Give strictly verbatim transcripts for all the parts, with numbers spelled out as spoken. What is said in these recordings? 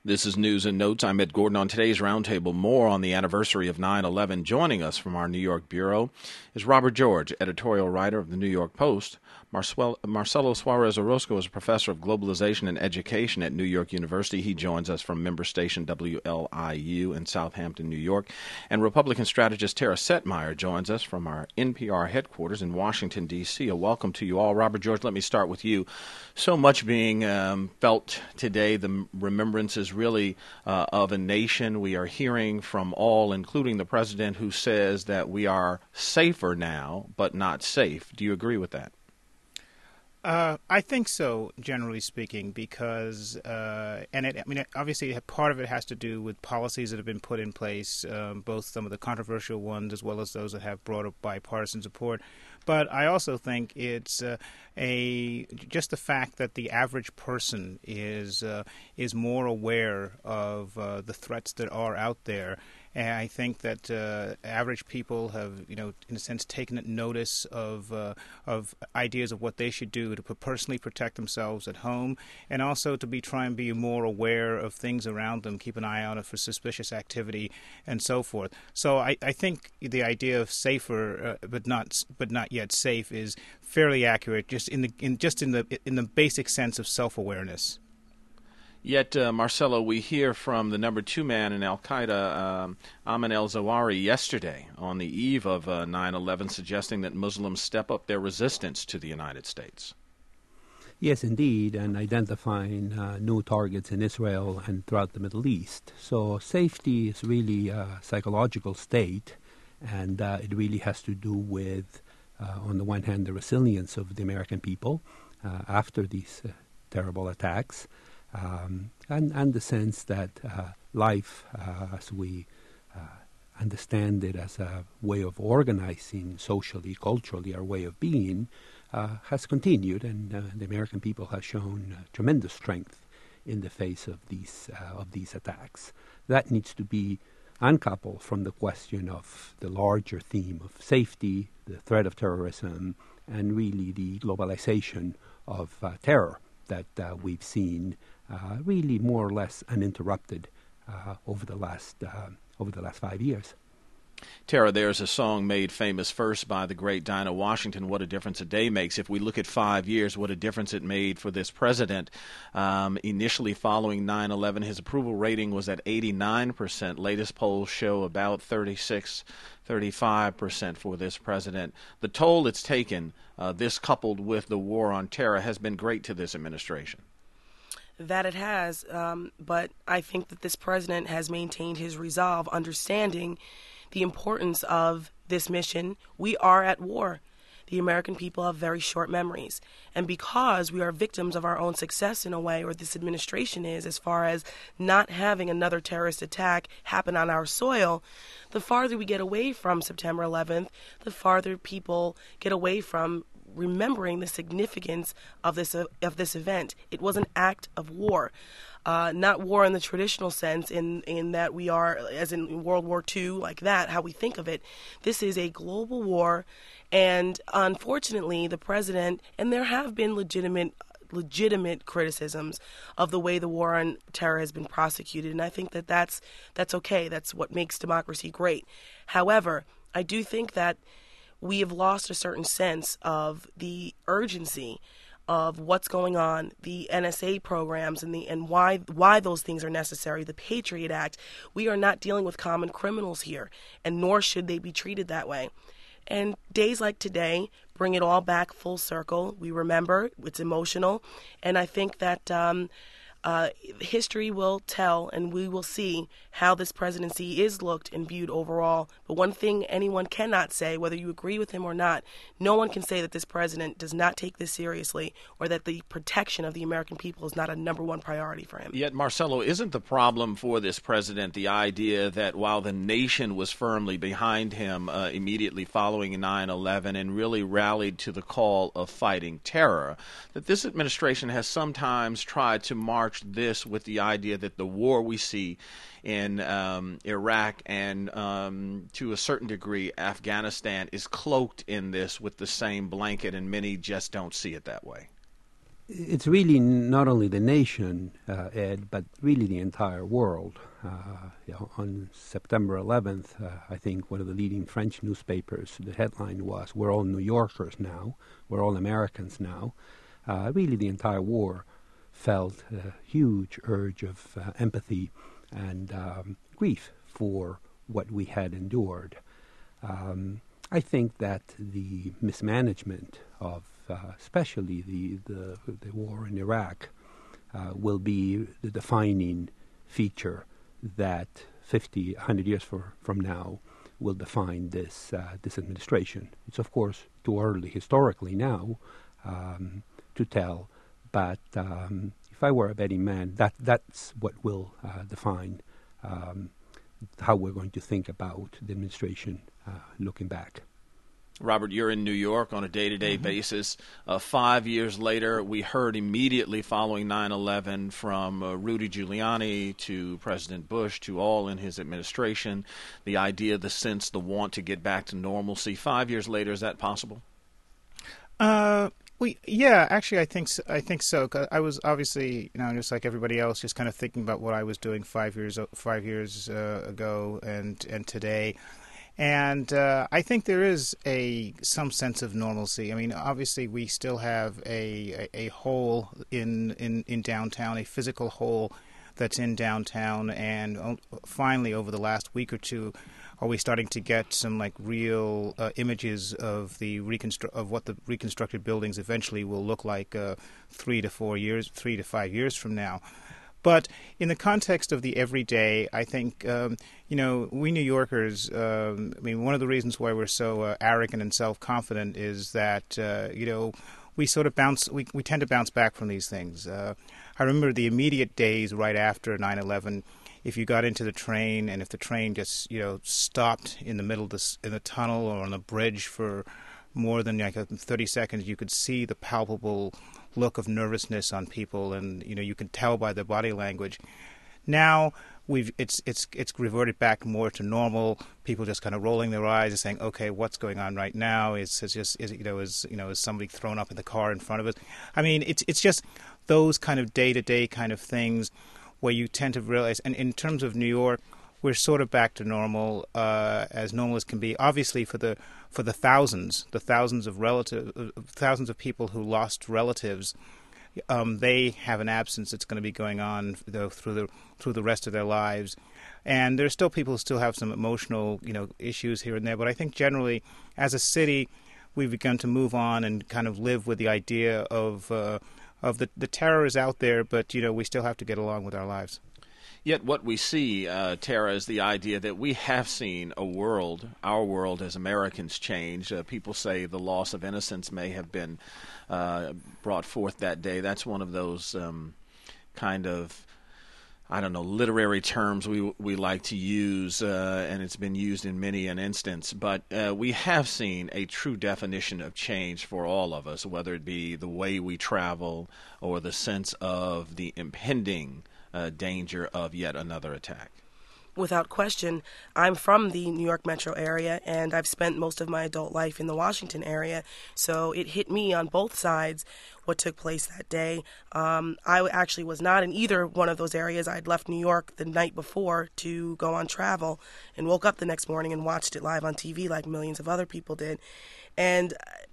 This is News and Notes. I'm Ed Gordon. On today's roundtable, more on the anniversary of nine eleven. Joining us from our New York bureau is Robert George, editorial writer of the New York Post. Marcel- Marcelo Suarez Orozco is a professor of globalization and education at New York University. He joins us from member station W L I U in Southampton, New York. And Republican strategist Tara Setmeyer joins us from our N P R headquarters in Washington, D C. A welcome to you all. Robert George, let me start with you. So much being um, felt today, the remembrances really uh, of a nation. We are hearing from all, including the president, who says that we are safer now, but not safe. Do you agree with that? Uh, I think so, generally speaking, because, uh, and it, I mean, obviously part of it has to do with policies that have been put in place, um, both some of the controversial ones as well as those that have broader bipartisan support. But I also think it's uh, a just the fact that the average person is uh, is more aware of uh, the threats that are out there. And I think that uh, average people have, you know, in a sense, taken notice of uh, of ideas of what they should do to personally protect themselves at home, and also to be try and be more aware of things around them, keep an eye out for suspicious activity, and so forth. So I, I think the idea of safer, uh, but not but not yet safe, is fairly accurate, just in the in just in the in the basic sense of self-awareness. Yet, uh, Marcelo, we hear from the number two man in al-Qaeda, um, Ayman al-Zawahiri, yesterday on the eve of uh, nine eleven, suggesting that Muslims step up their resistance to the United States. Yes, indeed, and identifying uh, new targets in Israel and throughout the Middle East. So safety is really a psychological state, and uh, it really has to do with, uh, on the one hand, the resilience of the American people uh, after these uh, terrible attacks. Um, and, and the sense that uh, life, uh, as we uh, understand it as a way of organizing socially, culturally, our way of being, uh, has continued, and uh, the American people have shown uh, tremendous strength in the face of these uh, of these attacks. That needs to be uncoupled from the question of the larger theme of safety, the threat of terrorism, and really the globalization of uh, terror that uh, we've seen uh, really more or less uninterrupted uh, over the last uh, over the last five years. Tara, there's a song made famous first by the great Dinah Washington, "What a Difference a Day Makes." If we look at five years, what a difference it made for this president. Um, initially following nine eleven, his approval rating was at eighty-nine percent. Latest polls show about thirty-six, thirty-five percent for this president. The toll it's taken, uh, this coupled with the war on terror, has been great to this administration. That it has, um, but I think that this president has maintained his resolve, understanding the importance of this mission. We are at war. The American people have very short memories. And because we are victims of our own success in a way, or this administration is, as far as not having another terrorist attack happen on our soil, the farther we get away from September eleventh, the farther people get away from remembering the significance of this uh, of this event. It was an act of war, uh, not war in the traditional sense, in in that we are, as in World War Two, like that, how we think of it. This is a global war, and unfortunately, the president, and there have been legitimate legitimate criticisms of the way the war on terror has been prosecuted, and I think that that's that's okay. That's what makes democracy great. However, I do think that we have lost a certain sense of the urgency of what's going on, the N S A programs, and the and why why those things are necessary, the Patriot Act. We are not dealing with common criminals here, and nor should they be treated that way. And days like today bring it all back full circle. We remember, it's emotional, and I think that um, uh, history will tell, and we will see how this presidency is looked and viewed overall. But one thing anyone cannot say, whether you agree with him or not, no one can say that this president does not take this seriously, or that the protection of the American people is not a number one priority for him. Yet, Marcelo, isn't the problem for this president the idea that while the nation was firmly behind him uh, immediately following nine eleven and really rallied to the call of fighting terror, that this administration has sometimes tried to march this with the idea that the war we see in um, Iraq and um, to a certain degree Afghanistan is cloaked in this with the same blanket, and many just don't see it that way? it's really not only the nation, uh, Ed, but really the entire world. Uh, you know, on September eleventh, uh, I think one of the leading French newspapers, the headline was, "We're all New Yorkers now, we're all Americans now." Uh, really the entire war felt a huge urge of uh, empathy and um, grief for what we had endured. Um, I think that the mismanagement of uh, especially the, the the war in Iraq uh, will be the defining feature that fifty, one hundred years for, from now will define this uh, this administration. It's of course too early historically now um, to tell, but um, if I were a betting man, that that's what will uh, define um, how we're going to think about the administration uh, looking back. Robert, you're in New York on a day-to-day mm-hmm. basis. Uh, five years later, we heard immediately following nine eleven from uh, Rudy Giuliani to President Bush to all in his administration, the idea, the sense, the want to get back to normalcy. Five years later, is that possible? Uh, we yeah, actually, I think so, I think so. 'Cause I was obviously, you know, just like everybody else, just kind of thinking about what I was doing five years five years uh, ago and and today. And uh, I think there is a some sense of normalcy. I mean, obviously, we still have a, a, a hole in, in, in downtown, a physical hole that's in downtown. And finally, over the last week or two, are we starting to get some like real uh, images of the reconstru- of what the reconstructed buildings eventually will look like uh, three to four years, three to five years from now. But in the context of the everyday, I think, um, you know, we New Yorkers, um, I mean, one of the reasons why we're so uh, arrogant and self-confident is that, uh, you know, we sort of bounce, we, we tend to bounce back from these things. Uh, I remember the immediate days right after nine eleven, if you got into the train and if the train just, you know, stopped in the middle of the, in the tunnel or on the bridge for more than like thirty seconds, you could see the palpable look of nervousness on people, and you know you can tell by their body language. Now we've it's it's it's reverted back more to normal. People just kind of rolling their eyes and saying, "Okay, what's going on right now? Is is just is you know is you know is somebody thrown up in the car in front of us?" I mean, it's it's just those kind of day to day kind of things where you tend to realize. And in terms of New York, we're sort of back to normal, uh, as normal as can be. Obviously, for the for the thousands, the thousands of relative, uh, thousands of people who lost relatives, um, they have an absence that's going to be going on though, through the through the rest of their lives. And there's still people who still have some emotional, you know, issues here and there. But I think generally, as a city, we've begun to move on and kind of live with the idea of uh, of the the terror is out there, but you know, we still have to get along with our lives. Yet what we see, uh, Tara, is the idea that we have seen a world, our world as Americans, change. Uh, people say the loss of innocence may have been uh, brought forth that day. That's one of those um, kind of, I don't know, literary terms we we like to use, uh, and it's been used in many an instance. But uh, we have seen a true definition of change for all of us, whether it be the way we travel or the sense of the impending Uh, danger of yet another attack. Without question, I'm from the New York metro area, and I've spent most of my adult life in the Washington area, so it hit me on both sides what took place that day. Um, I actually was not in either one of those areas. I'd left New York the night before to go on travel and woke up the next morning and watched it live on T V like millions of other people did. And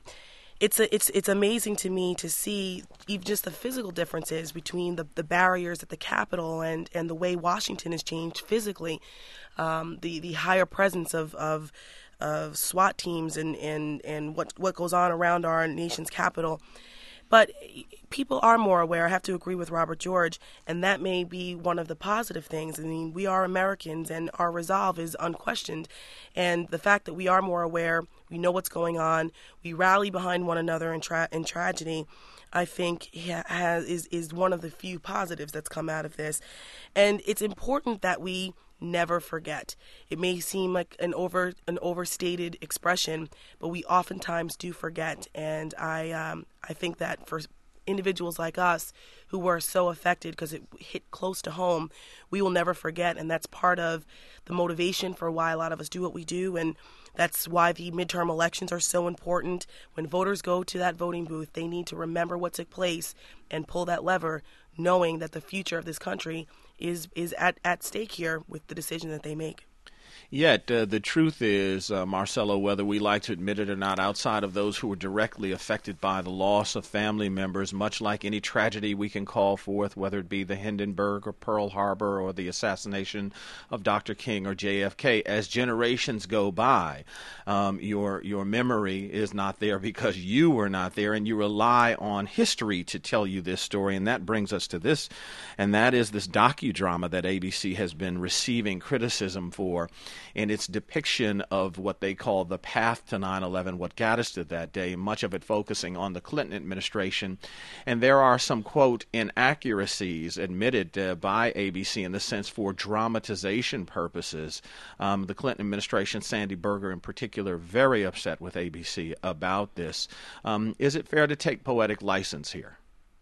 It's a, it's it's amazing to me to see even just the physical differences between the, the barriers at the Capitol and, and the way Washington has changed physically, um, the the higher presence of of, of SWAT teams and, and, and what what goes on around our nation's capital. But people are more aware. I have to agree with Robert George, and that may be one of the positive things. I mean, we are Americans, and our resolve is unquestioned. And the fact that we are more aware, we know what's going on, we rally behind one another in, tra- in tragedy, I think has, is, is one of the few positives that's come out of this. And it's important that we never forget. It may seem like an over an overstated expression, but we oftentimes do forget. And I um, I think that for individuals like us who were so affected because it hit close to home, we will never forget. And that's part of the motivation for why a lot of us do what we do. And that's why the midterm elections are so important. When voters go to that voting booth, they need to remember what took place and pull that lever, knowing that the future of this country is, is at, at stake here with the decision that they make. Yet, uh, the truth is, uh, Marcelo, whether we like to admit it or not, outside of those who were directly affected by the loss of family members, much like any tragedy we can call forth, whether it be the Hindenburg or Pearl Harbor or the assassination of Doctor King or J F K, as generations go by, um, your your memory is not there because you were not there, and you rely on history to tell you this story. And that brings us to this, and that is this docudrama that A B C has been receiving criticism for, in its depiction of what they call the path to nine eleven, what got us to that day, much of it focusing on the Clinton administration. And there are some, quote, inaccuracies admitted uh, by A B C in the sense for dramatization purposes. Um, the Clinton administration, Sandy Berger in particular, very upset with A B C about this. Um, is it fair to take poetic license here?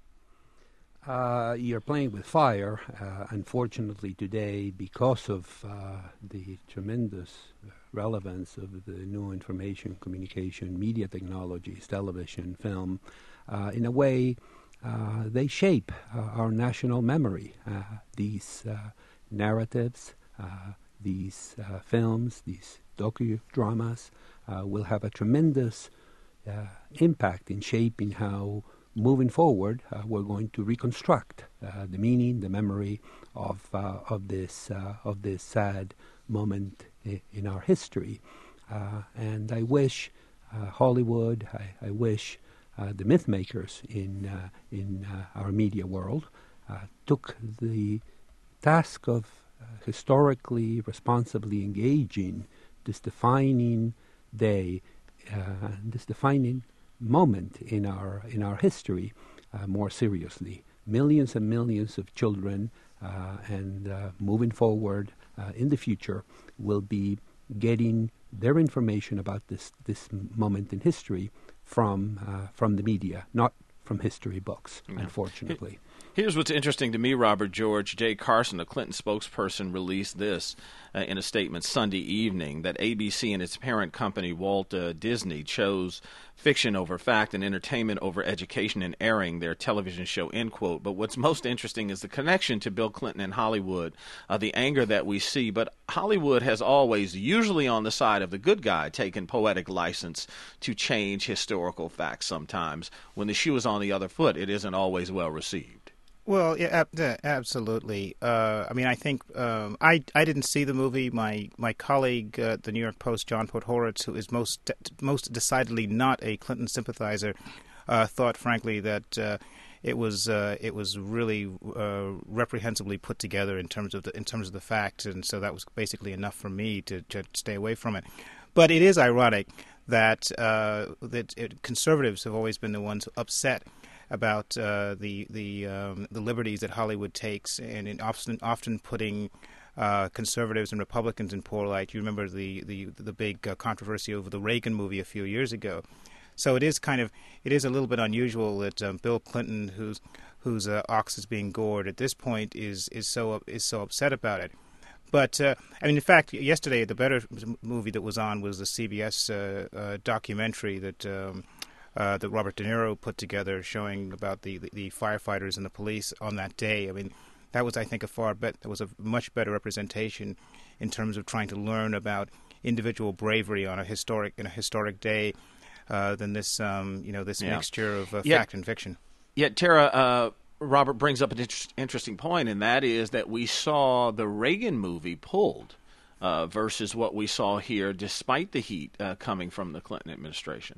Uh, you're playing with fire. Uh, unfortunately, today, because of uh, the tremendous relevance of the new information, communication, media technologies, television, film, uh, in a way, uh, they shape uh, our national memory. Uh, these uh, narratives, uh, these uh, films, these docudramas uh, will have a tremendous uh, impact in shaping how, moving forward, uh, we're going to reconstruct uh, the meaning, the memory of uh, of this uh, of this sad moment I- in our history. Uh, and I wish uh, Hollywood, I, I wish uh, the myth makers in uh, in uh, our media world uh, took the task of uh, historically, responsibly engaging this defining day, uh, this defining moment in our in our history uh, more seriously. Millions and millions of children uh, and uh, moving forward uh, in the future will be getting their information about this this moment in history from uh, from the media, not from history books, yeah. Unfortunately. Here's what's interesting to me, Robert George. Jay Carson, a Clinton spokesperson, released this uh, in a statement Sunday evening, that A B C and its parent company, Walt uh, Disney, chose fiction over fact and entertainment over education in airing their television show, end quote. But what's most interesting is the connection to Bill Clinton and Hollywood, uh, the anger that we see. But Hollywood has always, usually on the side of the good guy, taken poetic license to change historical facts sometimes. When the shoe is on the other foot, it isn't always well received. Well, yeah, ab- absolutely. Uh, I mean, I think um, I I didn't see the movie. My my colleague uh, at the New York Post, John Podhoretz, who is most most decidedly not a Clinton sympathizer, uh, thought, frankly, that uh, it was uh, it was really uh, reprehensibly put together in terms of the in terms of the facts, and so that was basically enough for me to, to stay away from it. But it is ironic that uh, that it, conservatives have always been the ones upset about uh, the the um, the liberties that Hollywood takes, and in often often putting uh, conservatives and Republicans in poor light. You remember the the the big uh, controversy over the Reagan movie a few years ago. So it is kind of it is a little bit unusual that um, Bill Clinton, whose whose uh, ox is being gored at this point, is is so is so upset about it. But uh, I mean, in fact, yesterday the better movie that was on was the C B S uh, uh, documentary that. Um, Uh, that Robert De Niro put together, showing about the, the, the firefighters and the police on that day. I mean, that was, I think, a far bet. That was a much better representation in terms of trying to learn about individual bravery on a historic in a historic day uh, than this, um, you know, this yeah. mixture of uh, yet, fact and fiction. Yet, Tara, uh, Robert brings up an inter- interesting point, and that is that we saw the Reagan movie pulled uh, versus what we saw here, despite the heat uh, coming from the Clinton administration.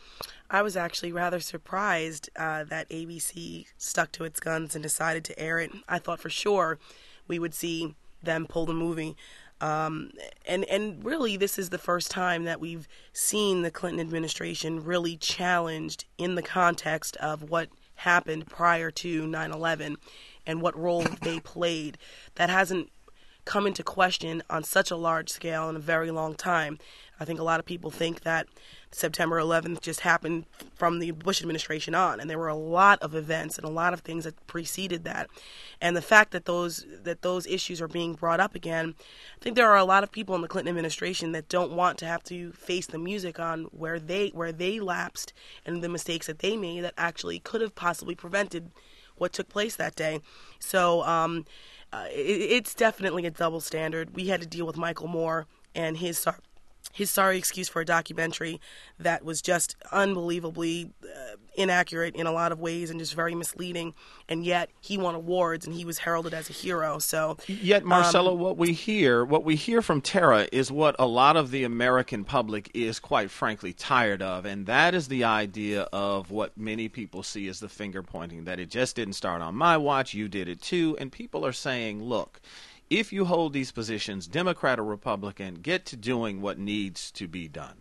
I was actually rather surprised uh, that A B C stuck to its guns and decided to air it. I thought for sure we would see them pull the movie. Um, and, and really, this is the first time that we've seen the Clinton administration really challenged in the context of what happened prior to nine eleven and what role they played. That hasn't come into question on such a large scale in a very long time. I think a lot of people think that September eleventh just happened from the Bush administration on, and there were a lot of events and a lot of things that preceded that. And the fact that those that those issues are being brought up again, I think there are a lot of people in the Clinton administration that don't want to have to face the music on where they where they lapsed and the mistakes that they made that actually could have possibly prevented what took place that day. So um, uh, it, it's definitely a double standard. We had to deal with Michael Moore and his his sorry excuse for a documentary that was just unbelievably uh, inaccurate in a lot of ways and just very misleading. And yet he won awards and he was heralded as a hero. So yet, Marcelo, um, what we hear, what we hear from Tara is what a lot of the American public is, quite frankly, tired of, and that is the idea of what many people see as the finger pointing, that it just didn't start on my watch, you did it too, and people are saying, look, if you hold these positions, Democrat or Republican, get to doing what needs to be done.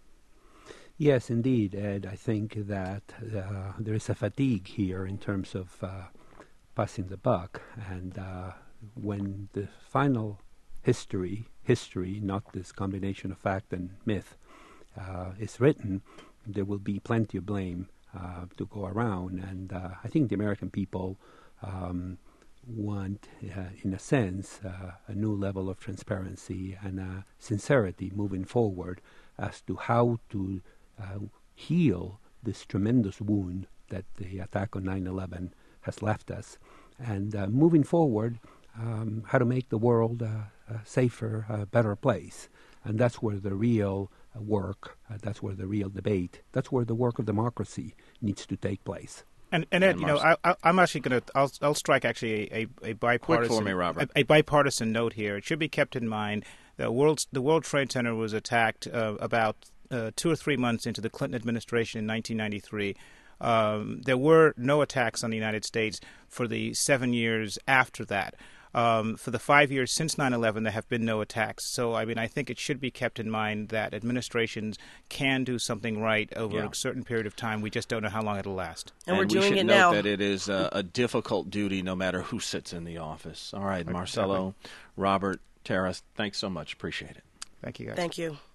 Yes, indeed, Ed. I think that uh, there is a fatigue here in terms of uh, passing the buck. And uh, when the final history, history, not this combination of fact and myth, uh, is written, there will be plenty of blame uh, to go around. And uh, I think the American people Um, want, uh, in a sense, uh, a new level of transparency and uh, sincerity moving forward as to how to uh, heal this tremendous wound that the attack on nine eleven has left us. And uh, moving forward, um, how to make the world uh, a safer, uh, better place. And that's where the real uh, work, uh, that's where the real debate, that's where the work of democracy needs to take place. And, and Ed, you know, I, I, I'm actually going to, I'll, I'll strike actually a, a, a bipartisan, Quick for me, Robert. A, a bipartisan note here. It should be kept in mind that world's, the World Trade Center was attacked uh, about uh, two or three months into the Clinton administration in nineteen ninety-three. Um, there were no attacks on the United States for the seven years after that. Um, for the five years since nine eleven, there have been no attacks. So, I mean, I think it should be kept in mind that administrations can do something right over yeah. a certain period of time. We just don't know how long it'll last. And, and we're we doing should it note now. that it is a, a difficult duty no matter who sits in the office. All right, Marcelo, Robert, Tara, thanks so much. Appreciate it. Thank you, guys. Thank you.